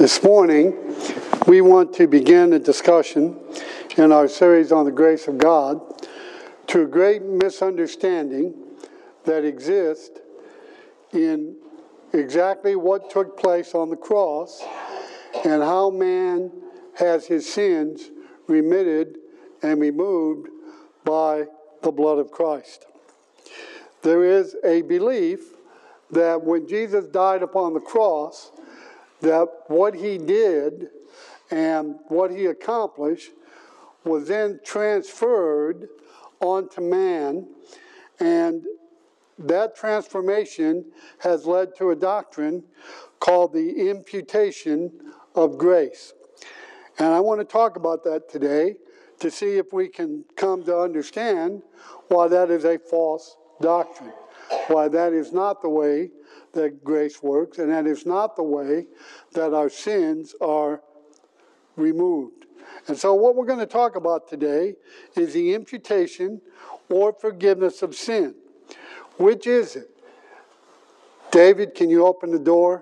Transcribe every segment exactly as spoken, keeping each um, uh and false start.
This morning, we want to begin a discussion in our series on the grace of God to a great misunderstanding that exists in exactly what took place on the cross and how man has his sins remitted and removed by the blood of Christ. There is a belief that when Jesus died upon the cross, that what he did and what he accomplished was then transferred onto man, and that transformation has led to a doctrine called the imputation of grace. And I want to talk about that today to see if we can come to understand why that is a false doctrine, why that is not the way that grace works, and that is not the way that our sins are removed. And so what we're going to talk about today is the imputation or forgiveness of sin. Which is it? David, can you open the door?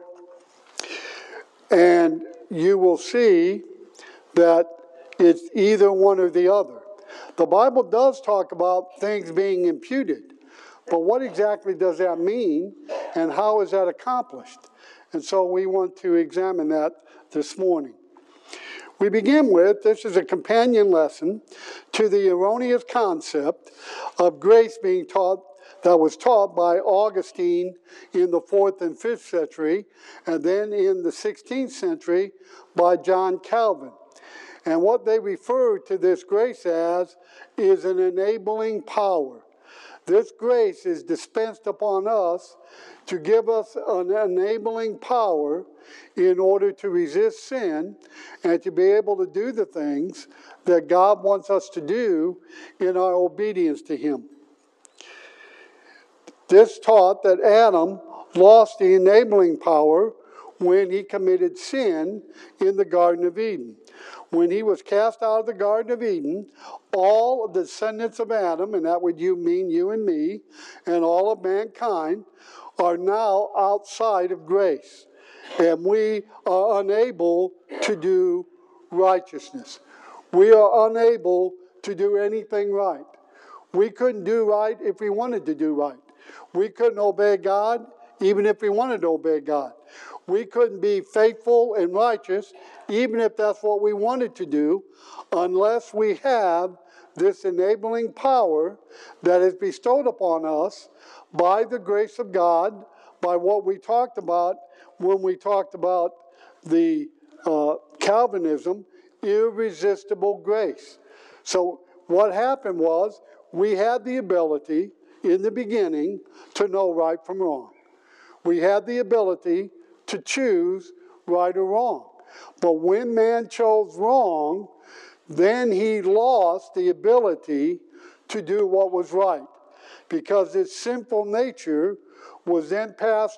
And you will see that it's either one or the other. The Bible does talk about things being imputed. But what exactly does that mean, and how is that accomplished? And so we want to examine that this morning. We begin with, this is a companion lesson to the erroneous concept of grace being taught, that was taught by Augustine in the fourth and fifth century, and then in the sixteenth century by John Calvin. And what they refer to this grace as is an enabling power. This grace is dispensed upon us to give us an enabling power in order to resist sin and to be able to do the things that God wants us to do in our obedience to Him. This taught that Adam lost the enabling power when he committed sin in the Garden of Eden. When he was cast out of the Garden of Eden, all of the descendants of Adam, and that would you mean you and me, and all of mankind, are now outside of grace. And we are unable to do righteousness. We are unable to do anything right. We couldn't do right if we wanted to do right. We couldn't obey God even if we wanted to obey God. We couldn't be faithful and righteous even if that's what we wanted to do, unless we have this enabling power that is bestowed upon us by the grace of God, by what we talked about when we talked about the uh, Calvinism, irresistible grace. So what happened was we had the ability in the beginning to know right from wrong. We had the ability to choose right or wrong. But when man chose wrong, then he lost the ability to do what was right, because his sinful nature was then passed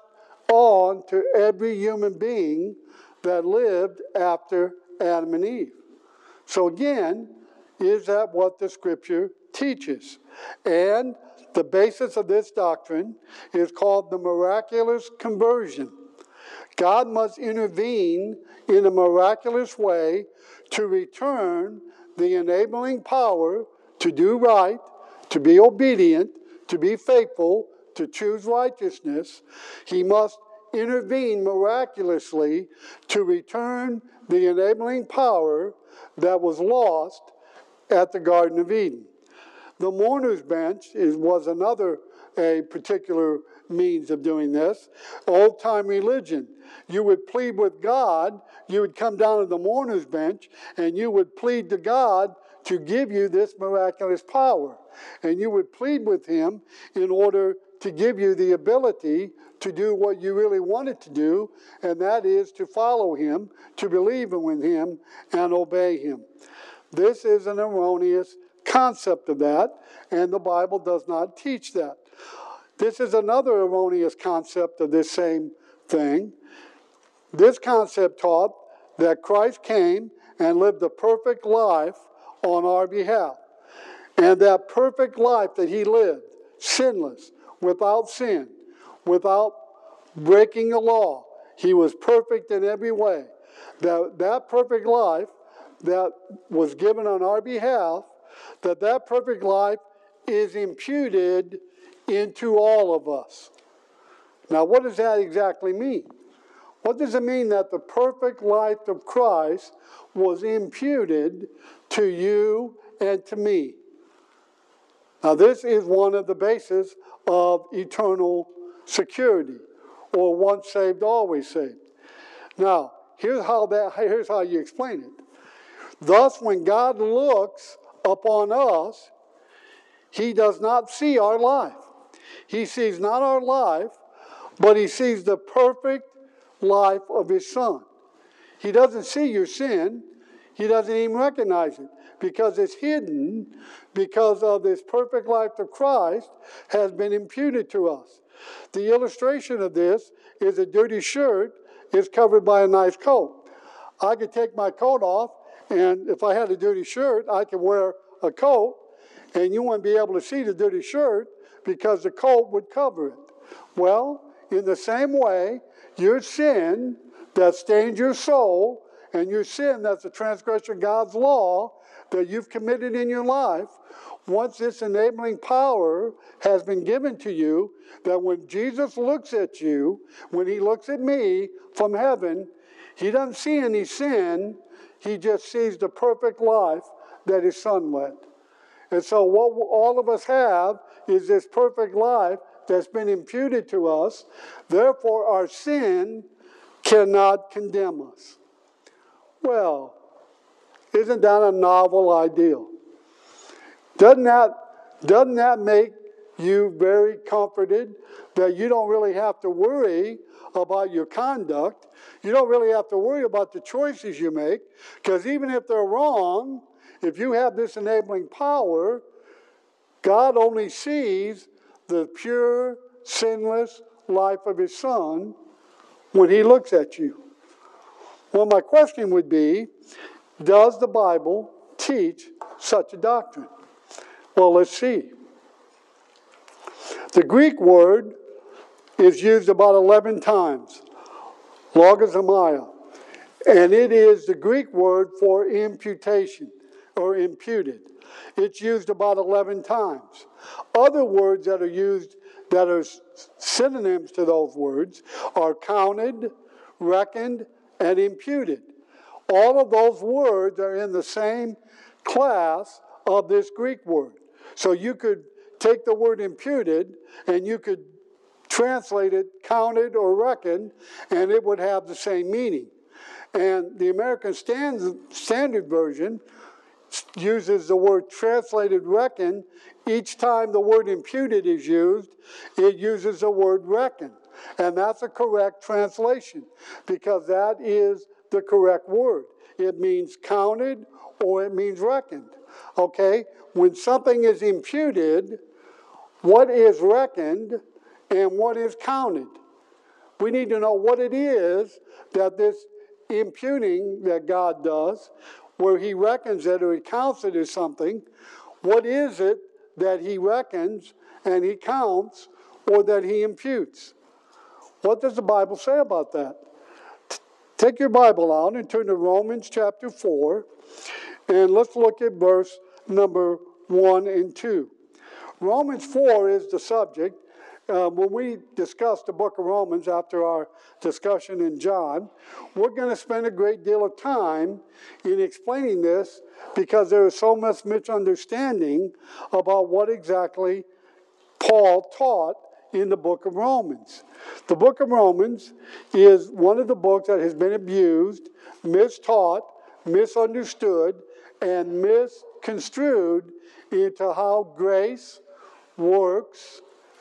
on to every human being that lived after Adam and Eve. So again, is that what the Scripture teaches? And the basis of this doctrine is called the miraculous conversion. God must intervene in a miraculous way to return the enabling power to do right, to be obedient, to be faithful, to choose righteousness. He must intervene miraculously to return the enabling power that was lost at the Garden of Eden. The mourner's bench is, was another a particular means of doing this. Old-time religion. You would plead with God, you would come down to the mourner's bench, and you would plead to God to give you this miraculous power. And you would plead with Him in order to give you the ability to do what you really wanted to do, and that is to follow Him, to believe in Him, and obey Him. This is an erroneous concept of that, and the Bible does not teach that. This is another erroneous concept of this same thing. This concept taught that Christ came and lived a perfect life on our behalf. And that perfect life that He lived, sinless, without sin, without breaking the law, He was perfect in every way. that that perfect life that was given on our behalf, that that perfect life is imputed into all of us. Now, what does that exactly mean? What does it mean that the perfect life of Christ was imputed to you and to me? Now, this is one of the bases of eternal security, or once saved, always saved. Now, here's how that here's how you explain it. Thus, when God looks upon us, he does not see our life. He sees not our life, but he sees the perfect life of his Son. He doesn't see your sin. He doesn't even recognize it because it's hidden, because of this perfect life of Christ has been imputed to us. The illustration of this is a dirty shirt is covered by a nice coat. I could take my coat off, and if I had a dirty shirt, I could wear a coat, and you wouldn't be able to see the dirty shirt because the coat would cover it. Well, in the same way, your sin that stains your soul, and your sin that's a transgression of God's law that you've committed in your life, once this enabling power has been given to you, that when Jesus looks at you, when he looks at me from heaven, he doesn't see any sin, he just sees the perfect life that his Son led. And so what all of us have is this perfect life that's been imputed to us. Therefore, our sin cannot condemn us. Well, isn't that a novel ideal? Doesn't that, doesn't that make you very comforted that you don't really have to worry about your conduct? You don't really have to worry about the choices you make, because even if they're wrong, if you have this enabling power, God only sees the pure, sinless life of his Son when he looks at you. Well, my question would be, does the Bible teach such a doctrine? Well, let's see. The Greek word is used about eleven times, logizomai, and it is the Greek word for imputation or imputed. It's used about eleven times. Other words that are used that are synonyms to those words are counted, reckoned, and imputed. All of those words are in the same class of this Greek word. So you could take the word imputed and you could translate it counted or reckoned, and it would have the same meaning. And the American Standard Version uses the word translated reckon. Each time the word imputed is used, it uses the word reckon. And that's a correct translation because that is the correct word. It means counted or it means reckoned. Okay? When something is imputed, what is reckoned and what is counted? We need to know what it is that this imputing that God does, where he reckons it or he counts it as something, what is it that he reckons and he counts or that he imputes? What does the Bible say about that? Take your Bible out and turn to Romans chapter four, and let's look at verse number one and two. Romans four is the subject. Uh, when we discuss the book of Romans after our discussion in John, we're going to spend a great deal of time in explaining this because there is so much misunderstanding about what exactly Paul taught in the book of Romans. The book of Romans is one of the books that has been abused, mistaught, misunderstood, and misconstrued into how grace, works,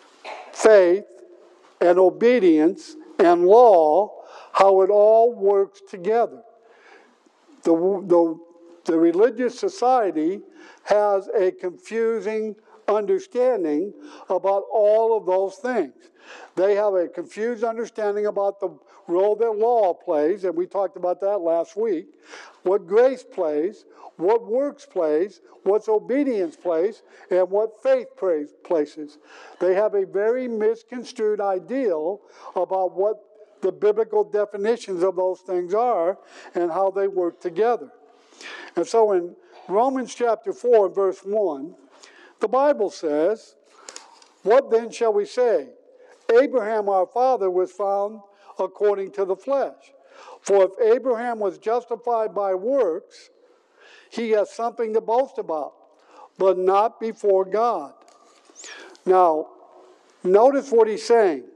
faith, and obedience, and law, how it all works together. The, the, the religious society has a confusing understanding about all of those things. They have a confused understanding about the role that law plays, and we talked about that last week, what grace plays, what works plays, what obedience plays, and what faith places. They have a very misconstrued ideal about what the biblical definitions of those things are and how they work together. And so in Romans chapter four, verse one, the Bible says, "What then shall we say? Abraham our father was found according to the flesh. For if Abraham was justified by works, he has something to boast about, but not before God." Now, notice what he's saying.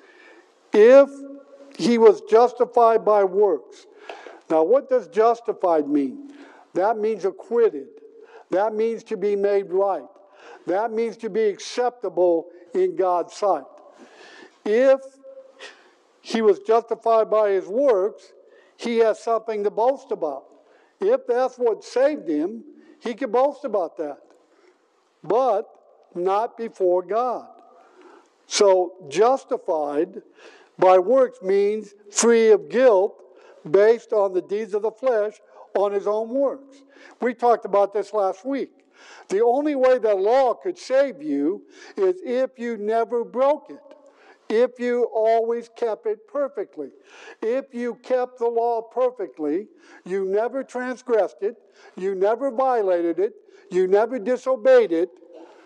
If he was justified by works. Now, what does justified mean? That means acquitted. That means to be made right. That means to be acceptable in God's sight. If he was justified by his works, he has something to boast about. If that's what saved him, he can boast about that. But not before God. So justified by works means free of guilt based on the deeds of the flesh on his own works. We talked about this last week. The only way the law could save you is if you never broke it. If you always kept it perfectly. If you kept the law perfectly, you never transgressed it, you never violated it, you never disobeyed it,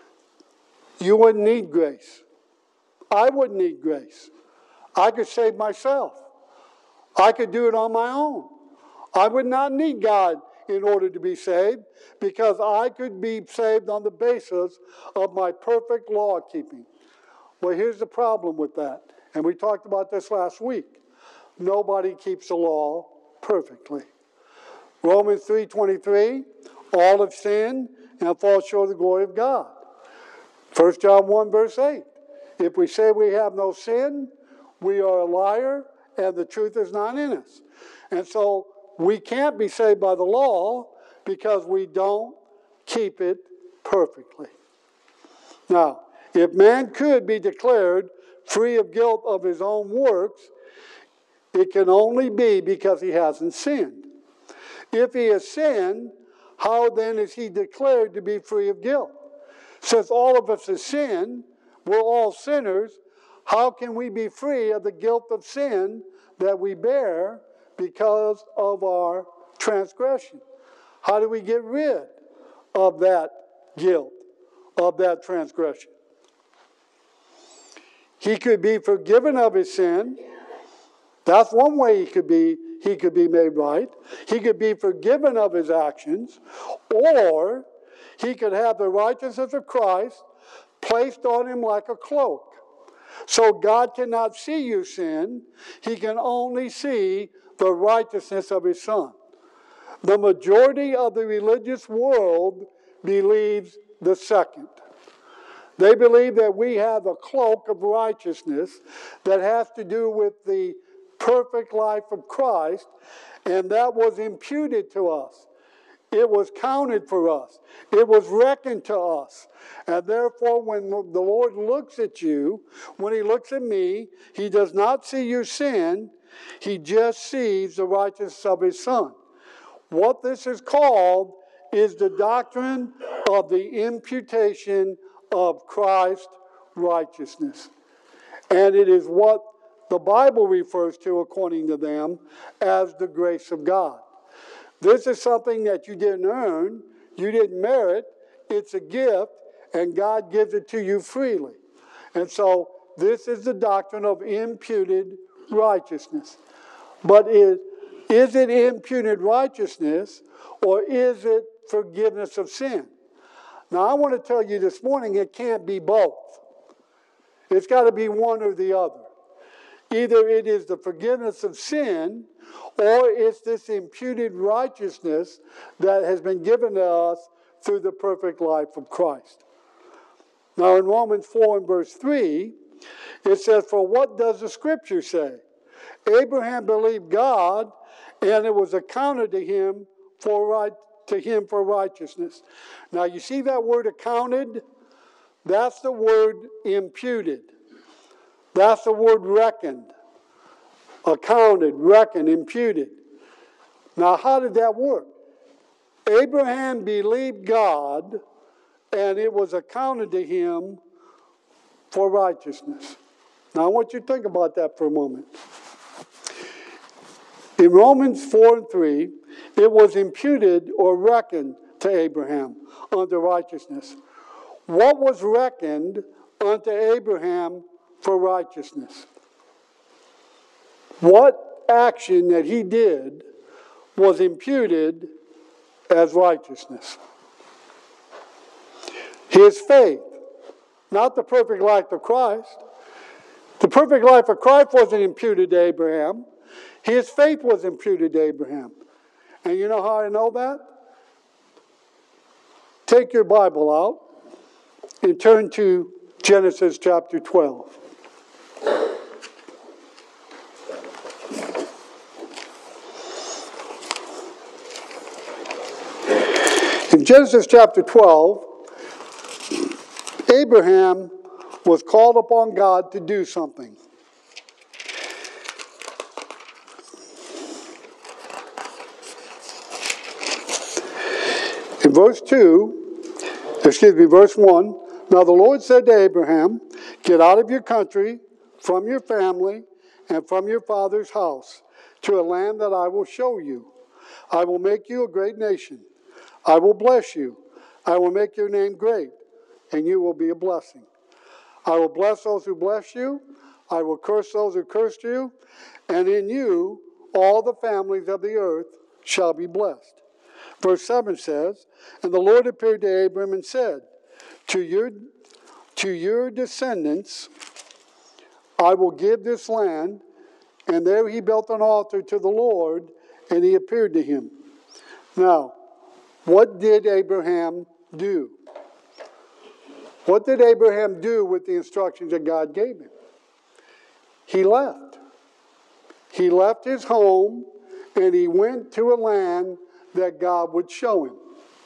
you wouldn't need grace. I wouldn't need grace. I could save myself. I could do it on my own. I would not need God in order to be saved because I could be saved on the basis of my perfect law keeping. Well, here's the problem with that. And we talked about this last week. Nobody keeps the law perfectly. Romans three twenty-three, all have sinned and fall short of the glory of God. First John one, verse eight. If we say we have no sin, we are a liar, and the truth is not in us. And so we can't be saved by the law because we don't keep it perfectly. Now, if man could be declared free of guilt of his own works, it can only be because he hasn't sinned. If he has sinned, how then is he declared to be free of guilt? Since all of us have sinned, we're all sinners, how can we be free of the guilt of sin that we bear because of our transgression? How do we get rid of that guilt, of that transgression? He could be forgiven of his sin. That's one way he could be, he could be made right. He could be forgiven of his actions, or he could have the righteousness of Christ placed on him like a cloak. So God cannot see you sin. He can only see the righteousness of his Son. The majority of the religious world believes the second. They believe that we have a cloak of righteousness that has to do with the perfect life of Christ, and that was imputed to us. It was counted for us. It was reckoned to us. And therefore, when the Lord looks at you, when he looks at me, he does not see your sin. He just sees the righteousness of his Son. What this is called is the doctrine of the imputation of Christ's righteousness. And it is what the Bible refers to, according to them, as the grace of God. This is something that you didn't earn, you didn't merit, it's a gift, and God gives it to you freely. And so this is the doctrine of imputed righteousness. But is, is it imputed righteousness, or is it forgiveness of sin? Now, I want to tell you this morning, it can't be both. It's got to be one or the other. Either it is the forgiveness of sin, or it's this imputed righteousness that has been given to us through the perfect life of Christ. Now, in Romans four and verse three, it says, "For what does the Scripture say? Abraham believed God, and it was accounted to him for right to him for righteousness." Now, you see that word accounted? That's the word imputed. That's the word reckoned. Accounted, reckoned, imputed. Now, how did that work? Abraham believed God, and it was accounted to him for righteousness. Now, I want you to think about that for a moment. In Romans four and three, it was imputed or reckoned to Abraham unto righteousness. What was reckoned unto Abraham for righteousness? What action that he did was imputed as righteousness? His faith, not the perfect life of Christ. The perfect life of Christ wasn't imputed to Abraham. His faith was imputed to Abraham. And you know how I know that? Take your Bible out and turn to Genesis chapter twelve. In Genesis chapter twelve, Abraham was called upon God to do something. In verse two, excuse me, verse one, now the Lord said to Abraham, get out of your country, from your family, and from your father's house, to a land that I will show you. I will make you a great nation. I will bless you. I will make your name great, and you will be a blessing. I will bless those who bless you. I will curse those who curse you. And in you all the families of the earth shall be blessed. Verse seven says, and the Lord appeared to Abram and said, to your, to your descendants I will give this land. And there he built an altar to the Lord, and he appeared to him. Now, what did Abraham do? What did Abraham do with the instructions that God gave him? He left. He left his home and he went to a land that God would show him.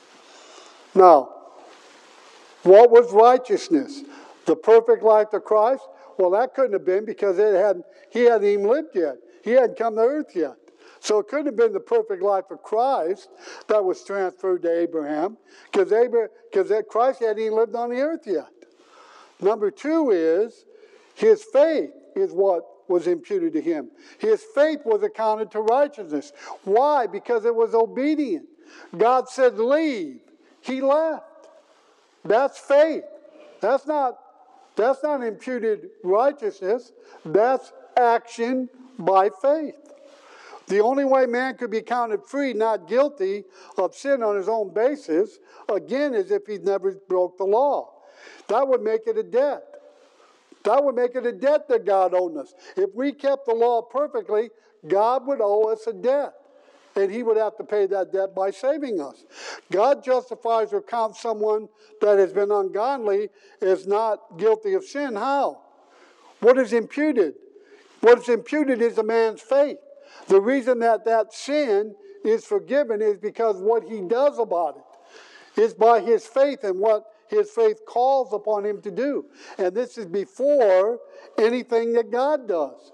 Now, what was righteousness? The perfect life of Christ? Well, that couldn't have been because it hadn't, he hadn't even lived yet. He hadn't come to earth yet. So it couldn't have been the perfect life of Christ that was transferred to Abraham because Abraham, because Christ hadn't even lived on the earth yet. Number two is his faith is what was imputed to him. His faith was accounted to righteousness. Why? Because it was obedient. God said leave. He left. That's faith. That's not, that's not imputed righteousness. That's action by faith. The only way man could be counted free, not guilty of sin on his own basis, again, is if he never broke the law. That would make it a debt. That would make it a debt that God owed us. If we kept the law perfectly, God would owe us a debt. And he would have to pay that debt by saving us. God justifies or counts someone that has been ungodly as not guilty of sin. How? What is imputed? What is imputed is a man's faith. The reason that that sin is forgiven is because what he does about it is by his faith and what his faith calls upon him to do. And this is before anything that God does.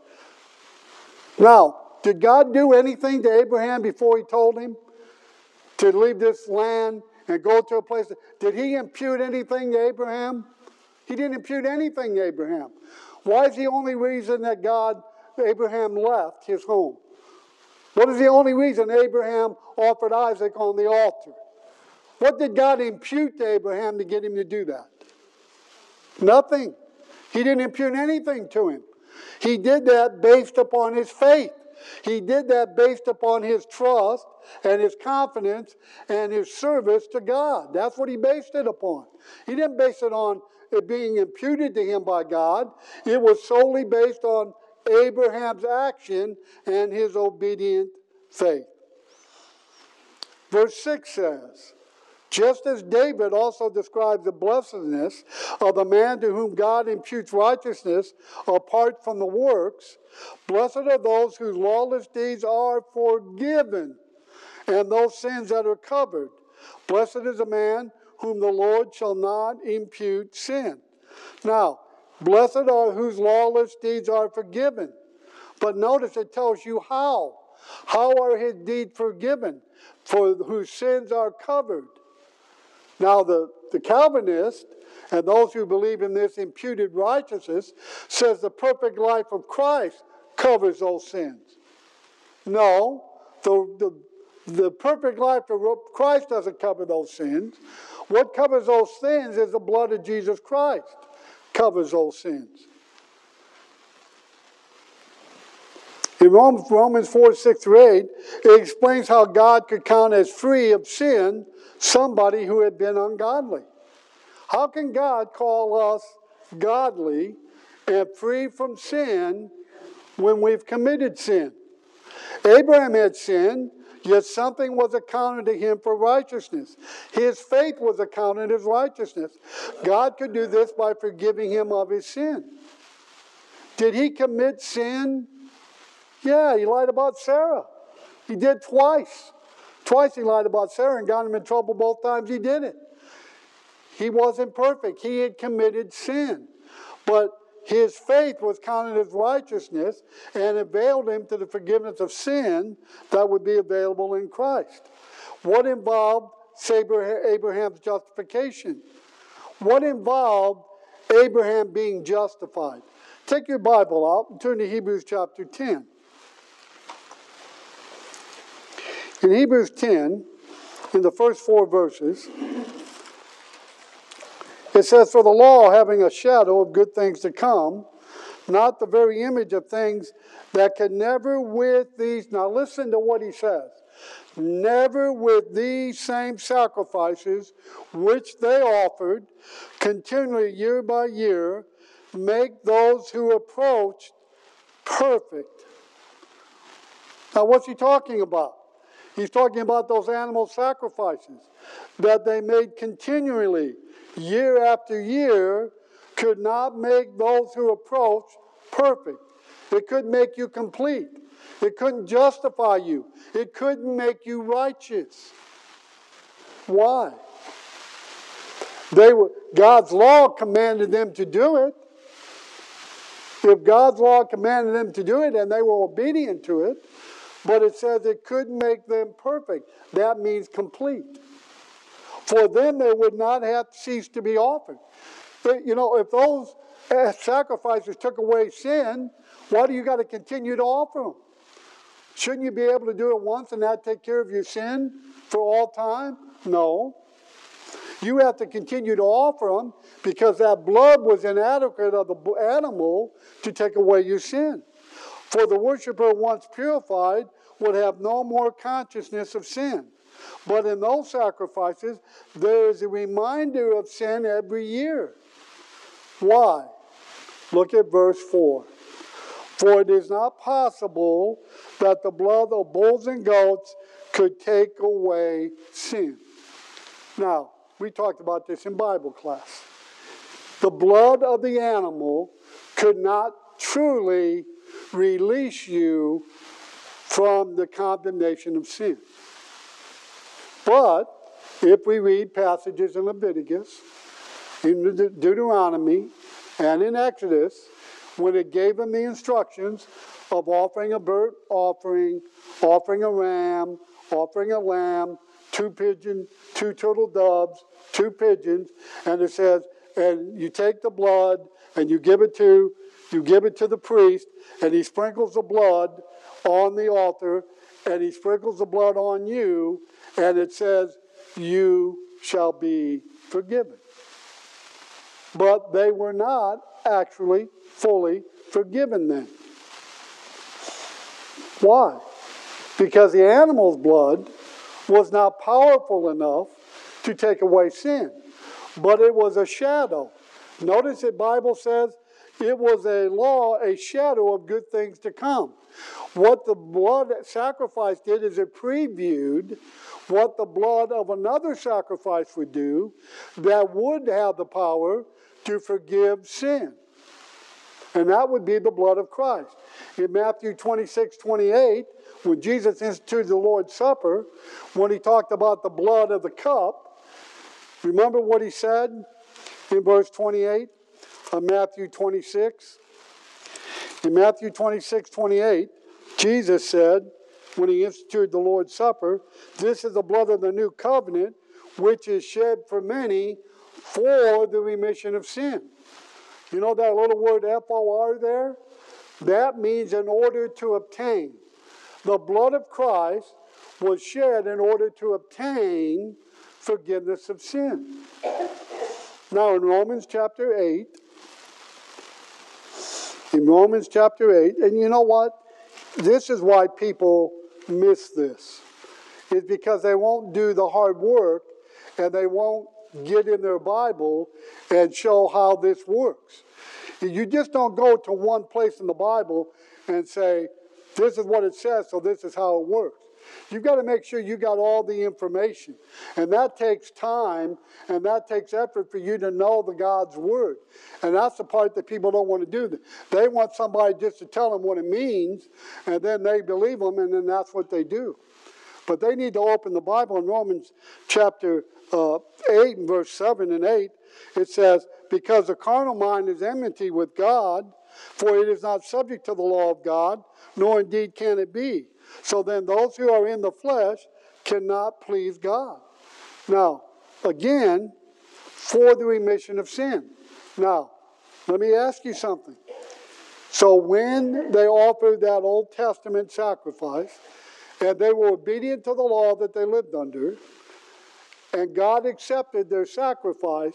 Now, did God do anything to Abraham before he told him to leave this land and go to a place? Did he impute anything to Abraham? He didn't impute anything to Abraham. Why is the only reason that God, Abraham left his home? What is the only reason Abraham offered Isaac on the altar? What did God impute to Abraham to get him to do that? Nothing. He didn't impute anything to him. He did that based upon his faith. He did that based upon his trust and his confidence and his service to God. That's what he based it upon. He didn't base it on it being imputed to him by God. It was solely based on Abraham's action and his obedient faith. Verse six says, just as David also describes the blessedness of the man to whom God imputes righteousness apart from the works, blessed are those whose lawless deeds are forgiven and those sins that are covered. Blessed is a man whom the Lord shall not impute sin. Now, blessed are whose lawless deeds are forgiven. But notice it tells you how. How are his deeds forgiven? For whose sins are covered. Now, the, the Calvinists and those who believe in this imputed righteousness says the perfect life of Christ covers those sins. No, the, the, the perfect life of Christ doesn't cover those sins. What covers those sins is the blood of Jesus Christ covers those sins. In Romans four, six through eight, it explains how God could count as free of sin somebody who had been ungodly. How can God call us godly and free from sin when we've committed sin? Abraham had sinned, yet something was accounted to him for righteousness. His faith was accounted as righteousness. God could do this by forgiving him of his sin. Did he commit sin? Yeah, he lied about Sarah. He did twice. Twice he lied about Sarah and got him in trouble both times he did it. He wasn't perfect. He had committed sin. But his faith was counted as righteousness and availed him to the forgiveness of sin that would be available in Christ. What involved Abraham's justification? What involved Abraham being justified? Take your Bible out and turn to Hebrews chapter ten. In Hebrews ten, in the first four verses, it says, "For the law, having a shadow of good things to come, not the very image of things that can never with these," now listen to what he says, "never with these same sacrifices which they offered continually year by year, make those who approach perfect." Now what's he talking about? He's talking about those animal sacrifices that they made continually, year after year, could not make those who approach perfect. It couldn't make you complete. It couldn't justify you. It couldn't make you righteous. Why? They were, God's law commanded them to do it. If God's law commanded them to do it and they were obedient to it, but it says it couldn't make them perfect. That means complete. For then they would not have ceased to be offered. But, you know, if those sacrifices took away sin, why do you got to continue to offer them? Shouldn't you be able to do it once and that take care of your sin for all time? No. You have to continue to offer them because that blood was inadequate of the animal to take away your sin. For the worshiper once purified would have no more consciousness of sin. But in those sacrifices, there is a reminder of sin every year. Why? Look at verse four. "For it is not possible that the blood of bulls and goats could take away sin." Now, we talked about this in Bible class. The blood of the animal could not truly release you from the condemnation of sin. But if we read passages in Leviticus, in Deuteronomy, and in Exodus, when it gave them the instructions of offering a burnt offering, offering a ram, offering a lamb, two pigeons, two turtle doves, two pigeons, and it says, and you take the blood and you give it to you give it to the priest, and he sprinkles the blood on the altar, and he sprinkles the blood on you, and it says, you shall be forgiven. But they were not actually fully forgiven then. Why? Because the animal's blood was not powerful enough to take away sin, but it was a shadow. Notice the Bible says it was a law, a shadow of good things to come. What the blood sacrifice did is it previewed what the blood of another sacrifice would do that would have the power to forgive sin. And that would be the blood of Christ. In Matthew twenty-six, twenty-eight, when Jesus instituted the Lord's Supper, when he talked about the blood of the cup, remember what he said in verse twenty-eight of Matthew twenty-six? In Matthew twenty-six, twenty-eight, Jesus said, when he instituted the Lord's Supper, this is the blood of the new covenant, which is shed for many for the remission of sin. You know that little word F O R there? That means in order to obtain. The blood of Christ was shed in order to obtain forgiveness of sin. Now in Romans chapter eight, in Romans chapter eight, and you know what? This is why people miss this. It's because they won't do the hard work and they won't get in their Bible and show how this works. You just don't go to one place in the Bible and say, this is what it says, so this is how it works. You've got to make sure you got all the information. And that takes time and that takes effort for you to know the God's Word. And that's the part that people don't want to do. They want somebody just to tell them what it means, and then they believe them, and then that's what they do. But they need to open the Bible. In Romans chapter uh, eight and verse seven and eight, it says, because the carnal mind is enmity with God, for it is not subject to the law of God, nor indeed can it be. So then those who are in the flesh cannot please God. Now, again, for the remission of sin. Now, let me ask you something. So when they offered that Old Testament sacrifice, and they were obedient to the law that they lived under, and God accepted their sacrifice,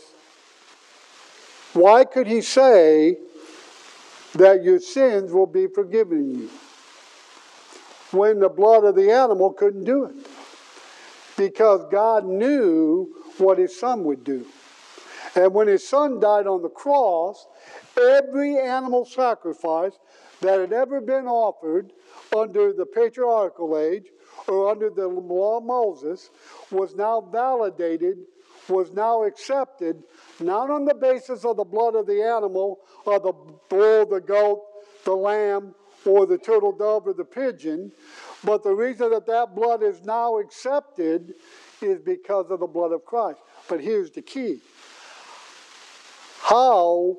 why could he say that your sins will be forgiven you when the blood of the animal couldn't do it? Because God knew what his son would do. And when his son died on the cross, every animal sacrifice that had ever been offered under the patriarchal age or under the law of Moses was now validated, was now accepted, not on the basis of the blood of the animal or the bull, the goat, the lamb, or the turtle dove or the pigeon, but the reason that that blood is now accepted is because of the blood of Christ. But here's the key. How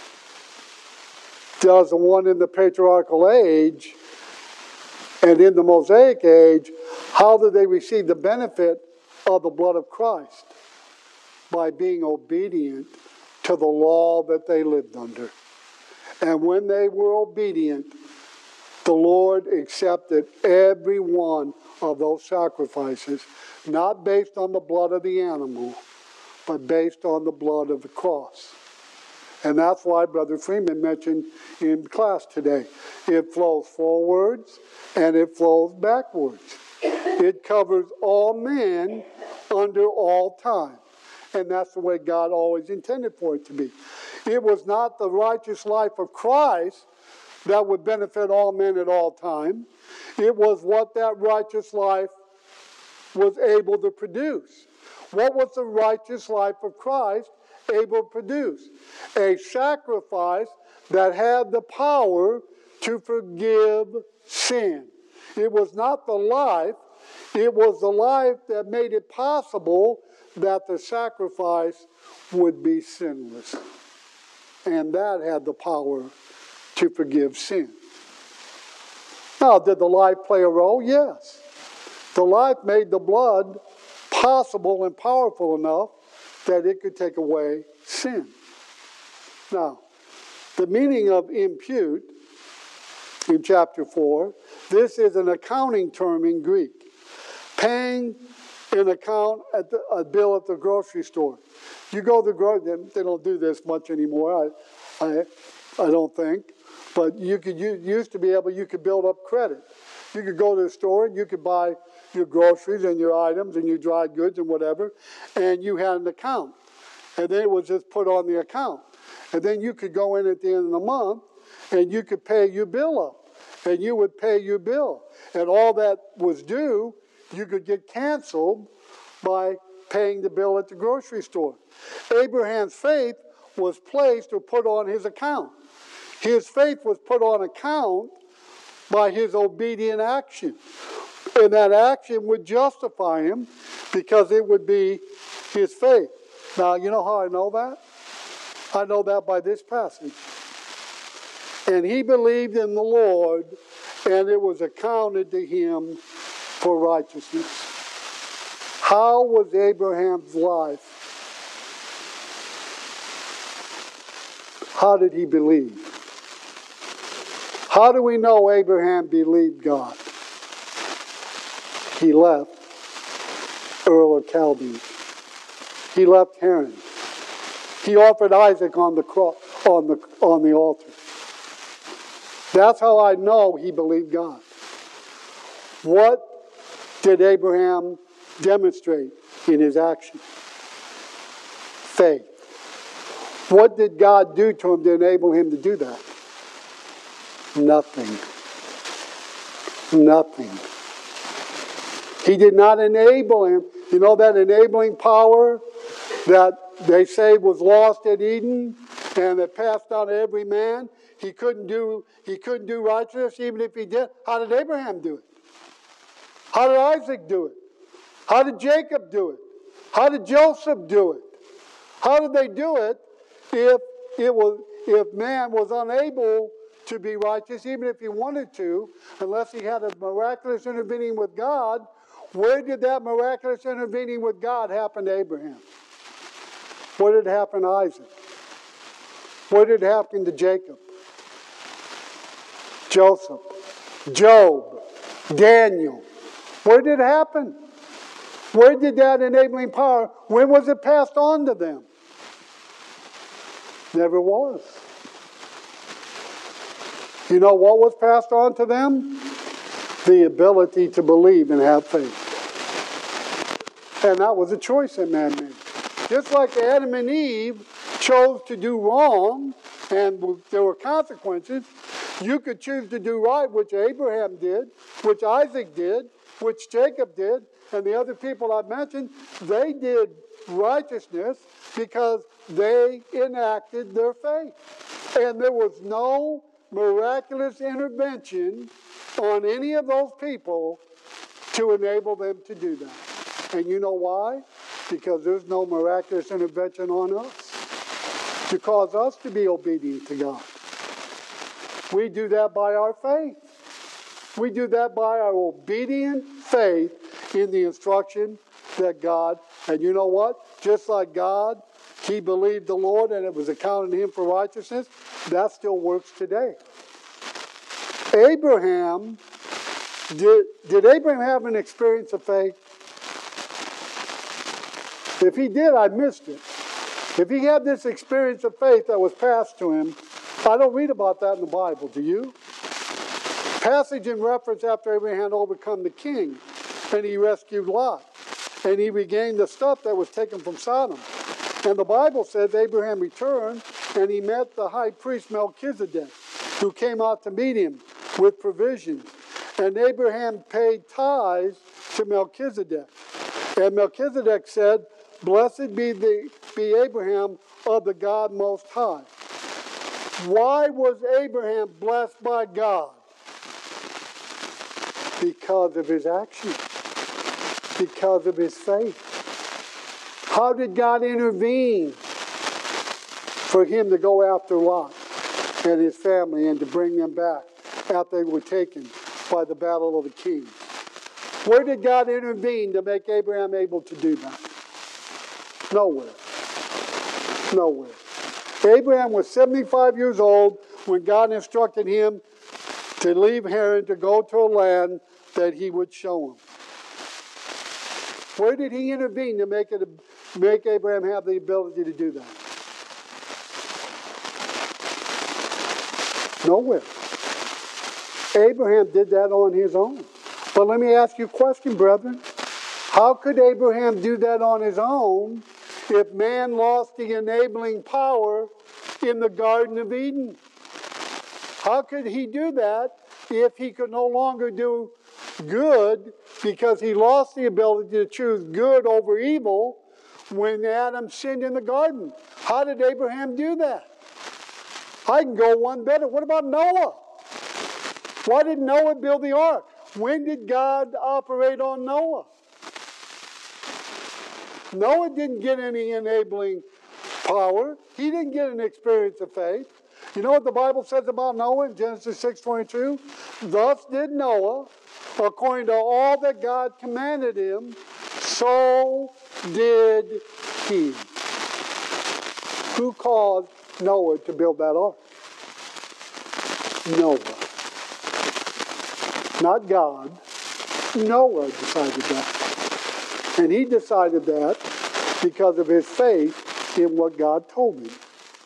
does the one in the patriarchal age and in the Mosaic age, how do they receive the benefit of the blood of Christ? By being obedient to the law that they lived under. And when they were obedient, the Lord accepted every one of those sacrifices, not based on the blood of the animal, but based on the blood of the cross. And that's why Brother Freeman mentioned in class today, it flows forwards and it flows backwards. It covers all men under all time. And that's the way God always intended for it to be. It was not the righteous life of Christ that would benefit all men at all time. It was what that righteous life was able to produce. What was the righteous life of Christ able to produce? A sacrifice that had the power to forgive sin. It was not the life, it was the life that made it possible that the sacrifice would be sinless. And that had the power to forgive sin. Now, did the life play a role? Yes. The life made the blood possible and powerful enough that it could take away sin. Now, the meaning of impute in chapter four, this is an accounting term in Greek. Paying an account at the, a bill at the grocery store. You go to the grocery, they don't do this much anymore, I, I, I don't think. But you could you used to be able, you could build up credit. You could go to the store and you could buy your groceries and your items and your dry goods and whatever, and you had an account. And then it was just put on the account. And then you could go in at the end of the month and you could pay your bill up. And you would pay your bill. And all that was due, you could get canceled by paying the bill at the grocery store. Abraham's faith was placed or put on his account. His faith was put on account by his obedient action. And that action would justify him because it would be his faith. Now, you know how I know that? I know that by this passage. And he believed in the Lord, and it was accounted to him for righteousness. How was Abraham's life? How did he believe? How do we know Abraham believed God? he left Ur of Chaldees. He left Haran. He offered Isaac on the cross, on the on the altar. That's how I know he believed God. What did Abraham demonstrate in his action? Faith. What did God do to him to enable him to do that? Nothing. Nothing. He did not enable him. You know that enabling power that they say was lost at Eden and it passed on to every man? He couldn't do, he couldn't do righteousness even if he did. How did Abraham do it? How did Isaac do it? How did Jacob do it? How did Joseph do it? How did they do it if it was if man was unable to be righteous, even if he wanted to, unless he had a miraculous intervening with God? Where did that miraculous intervening with God happen to Abraham? Where did it happen to Isaac? Where did it happen to Jacob? Joseph, Job, Daniel. Where did it happen? Where did that enabling power, when was it passed on to them? Never was. You know what was passed on to them? The ability to believe and have faith. And that was a choice that man made. Just like Adam and Eve chose to do wrong, and there were consequences, you could choose to do right, which Abraham did, which Isaac did, which Jacob did, and the other people I mentioned. They did righteousness because they enacted their faith. And there was no miraculous intervention on any of those people to enable them to do that. And you know why? Because there's no miraculous intervention on us to cause us to be obedient to God. We do that by our faith. We do that by our obedient faith in the instruction that God, and you know what? Just like God, he believed the Lord and it was accounted to him for righteousness, that still works today. Abraham, did, did Abraham have an experience of faith? If he did, I missed it. If he had this experience of faith that was passed to him, I don't read about that in the Bible, do you? Passage in reference after Abraham had overcome the king, and he rescued Lot, and he regained the stuff that was taken from Sodom. And the Bible says Abraham returned, and he met the high priest Melchizedek, who came out to meet him with provisions. And Abraham paid tithes to Melchizedek. And Melchizedek said, "Blessed be, the, be Abraham of the God Most High." Why was Abraham blessed by God? Because of his action. Because of his faith. How did God intervene for him to go after Lot and his family and to bring them back after they were taken by the battle of the kings? Where did God intervene to make Abraham able to do that? Nowhere. Nowhere. Abraham was seventy-five years old when God instructed him to leave Haran to go to a land that he would show him. Where did he intervene to make it make Abraham have the ability to do that? Nowhere. Abraham did that on his own. But let me ask you a question, brethren. How could Abraham do that on his own if man lost the enabling power in the Garden of Eden? How could he do that if he could no longer do good because he lost the ability to choose good over evil when Adam sinned in the garden? How did Abraham do that? I can go one better. What about Noah? Why did Noah build the ark? When did God operate on Noah? Noah didn't get any enabling power. He didn't get an experience of faith. You know what the Bible says about Noah in Genesis six twenty-two? Thus did Noah, according to all that God commanded him, so did he. Who caused Noah to build that ark? Noah. Not God. Noah decided that. And he decided that because of his faith in what God told him.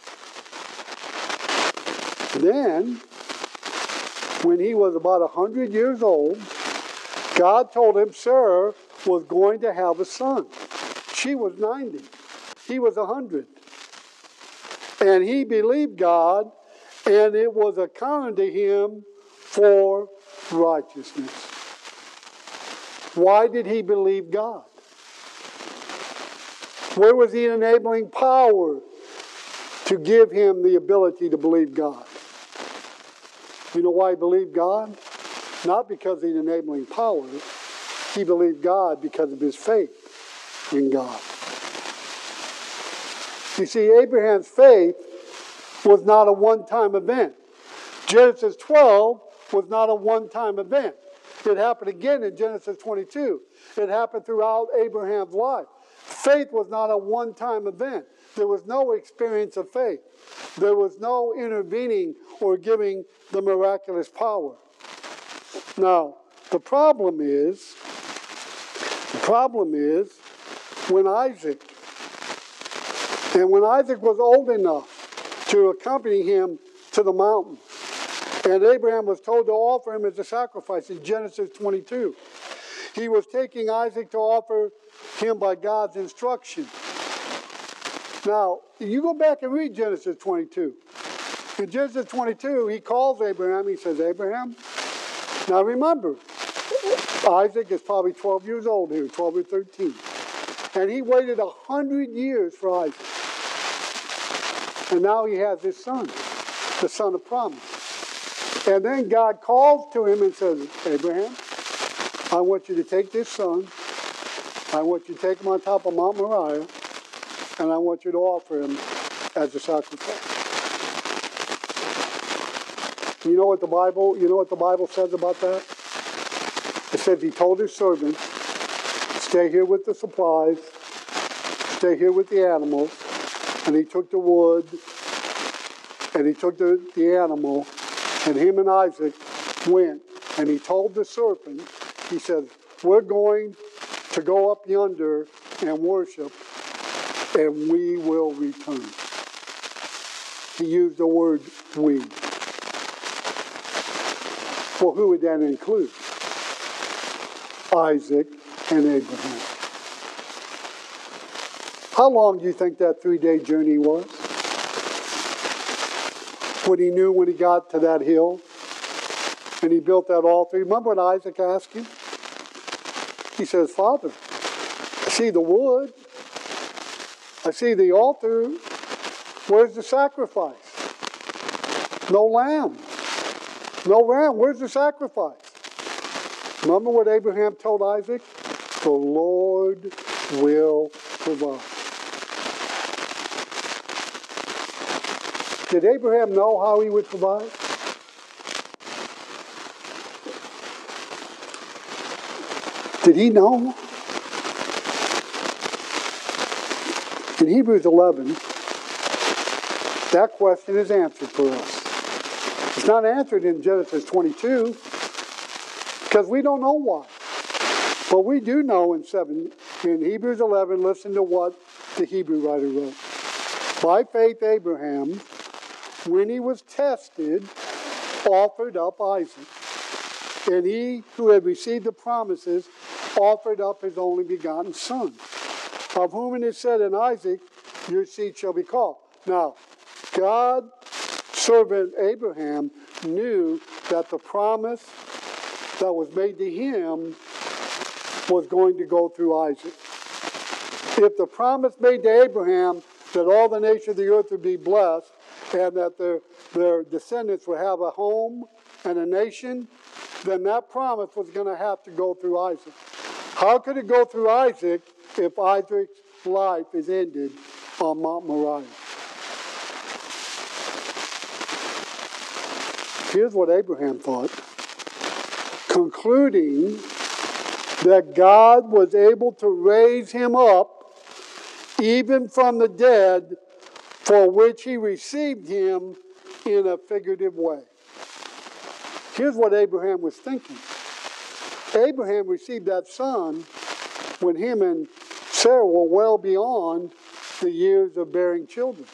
Then, when he was about one hundred years old, God told him Sarah was going to have a son. She was ninety. He was one hundred. And he believed God, and it was accounted to him for righteousness. Why did he believe God? Where was the enabling power to give him the ability to believe God? You know why he believed God? Not because of the enabling power. He believed God because of his faith in God. You see, Abraham's faith was not a one-time event. Genesis twelve was not a one-time event. It happened again in Genesis twenty-two. It happened throughout Abraham's life. Faith was not a one-time event. There was no experience of faith. There was no intervening or giving the miraculous power. Now, the problem is, the problem is when Isaac, and when Isaac was old enough to accompany him to the mountain, and Abraham was told to offer him as a sacrifice in Genesis twenty-two. He was taking Isaac to offer him by God's instruction. Now, you go back and read Genesis twenty-two. In Genesis twenty-two, he calls Abraham. He says, Abraham. Now remember, Isaac is probably twelve years old here, twelve or thirteen. And he waited one hundred years for Isaac. And now he has his son, the son of promise. And then God calls to him and says, Abraham, I want you to take this son. I want you to take him on top of Mount Moriah. And I want you to offer him as a sacrifice. You know what the Bible, you know what the Bible says about that? It says he told his servants, stay here with the supplies, stay here with the animals, and he took the wood, and he took the, the animal, and him and Isaac went, and he told the serpent, he said, we're going to go up yonder and worship, and we will return. He used the word we. Well, who would that include? Isaac and Abraham. How long do you think that three-day journey was? When he knew when he got to that hill and he built that altar. Remember what Isaac asked him? He says, Father, I see the wood. I see the altar. Where's the sacrifice? No lamb. No ram. Where's the sacrifice? Remember what Abraham told Isaac? The Lord will provide. Did Abraham know how he would provide? Did he know? In Hebrews eleven, that question is answered for us. It's not answered in Genesis twenty-two because we don't know why. But we do know in seven, in Hebrews eleven, listen to what the Hebrew writer wrote. By faith, Abraham, when he was tested, offered up Isaac. And he who had received the promises offered up his only begotten son, of whom it is said in Isaac, your seed shall be called. Now, God, servant Abraham, knew that the promise that was made to him was going to go through Isaac. If the promise made to Abraham that all the nations of the earth would be blessed and that their, their descendants would have a home and a nation, then that promise was going to have to go through Isaac. How could it go through Isaac if Isaac's life is ended on Mount Moriah? Here's what Abraham thought. Concluding that God was able to raise him up even from the dead, for which he received him in a figurative way. Here's what Abraham was thinking. Abraham received that son when him and Sarah were well beyond the years of bearing children.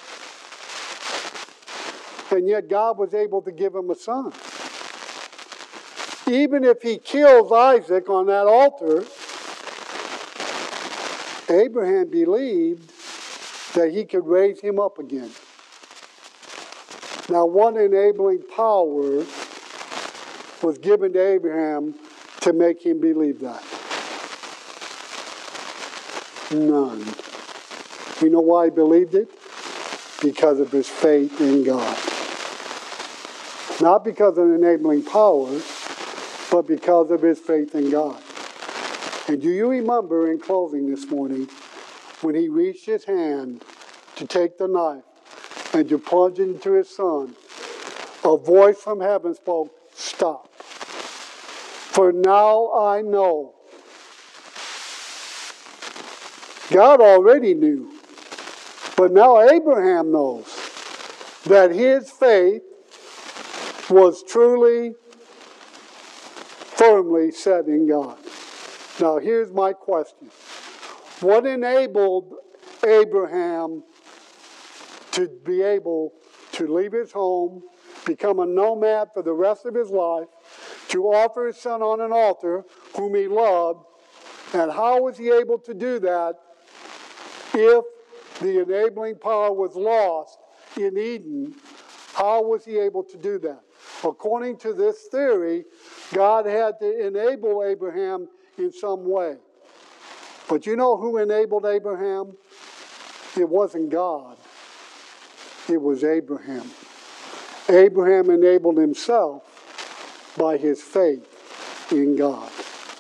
And yet God was able to give him a son. Even if he kills Isaac on that altar, Abraham believed that he could raise him up again. Now, what enabling power was given to Abraham to make him believe that? None. You know why he believed it? Because of his faith in God. Not because of enabling power, but because of his faith in God. And do you remember in closing this morning, when he reached his hand to take the knife and to plunge it into his son, a voice from heaven spoke, "Stop. For now I know." God already knew. But now Abraham knows that his faith was truly, firmly set in God. Now here's my question. What enabled Abraham to be able to leave his home, become a nomad for the rest of his life, to offer his son on an altar whom he loved, and how was he able to do that if the enabling power was lost in Eden? How was he able to do that? According to this theory, God had to enable Abraham in some way. But you know who enabled Abraham? It wasn't God. It was Abraham. Abraham enabled himself by his faith in God.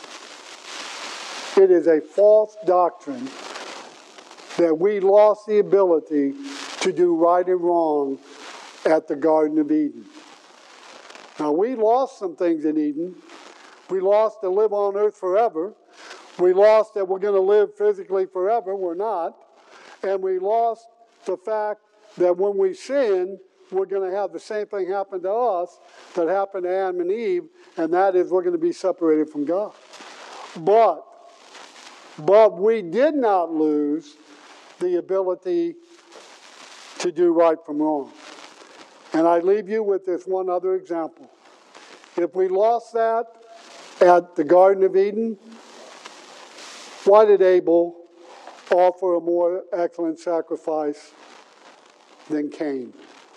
It is a false doctrine that we lost the ability to do right and wrong at the Garden of Eden. Now, we lost some things in Eden. We lost to live on earth forever. We lost that we're going to live physically forever. We're not. And we lost the fact that when we sin, we're going to have the same thing happen to us that happened to Adam and Eve, and that is we're going to be separated from God. But, but we did not lose the ability to do right from wrong. And I leave you with this one other example. If we lost that at the Garden of Eden, why did Abel offer a more excellent sacrifice than Cain?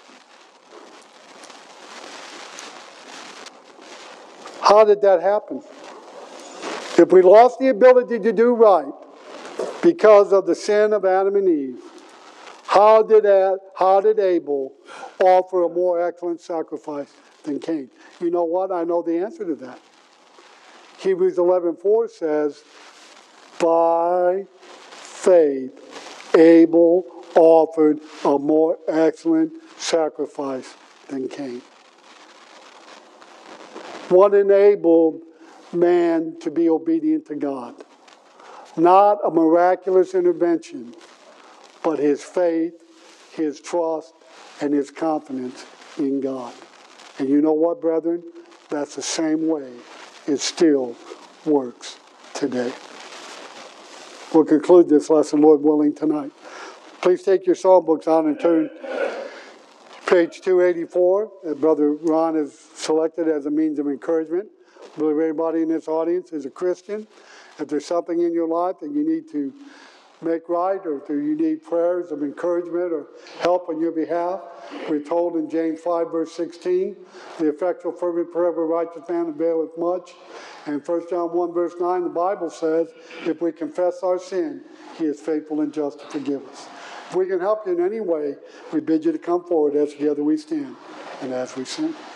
How did that happen? If we lost the ability to do right because of the sin of Adam and Eve, how did that, how did Abel offer a more excellent sacrifice than Cain? You know what? I know the answer to that. Hebrews eleven four says, by faith, Abel offered a more excellent sacrifice than Cain. What enabled man to be obedient to God? Not a miraculous intervention, but his faith, his trust, and his confidence in God. And you know what, brethren? That's the same way it still works today. We'll conclude this lesson, Lord willing, tonight. Please take your songbooks out and turn to page two eighty-four, that Brother Ron has selected as a means of encouragement. I believe everybody in this audience is a Christian. If there's something in your life that you need to make right, or if you need prayers of encouragement or help on your behalf, we're told in James five, verse sixteen, the effectual fervent prayer of a righteous man availeth much. And First John one, verse nine, the Bible says, if we confess our sin, he is faithful and just to forgive us. If we can help you in any way, we bid you to come forward as together we stand and as we sing.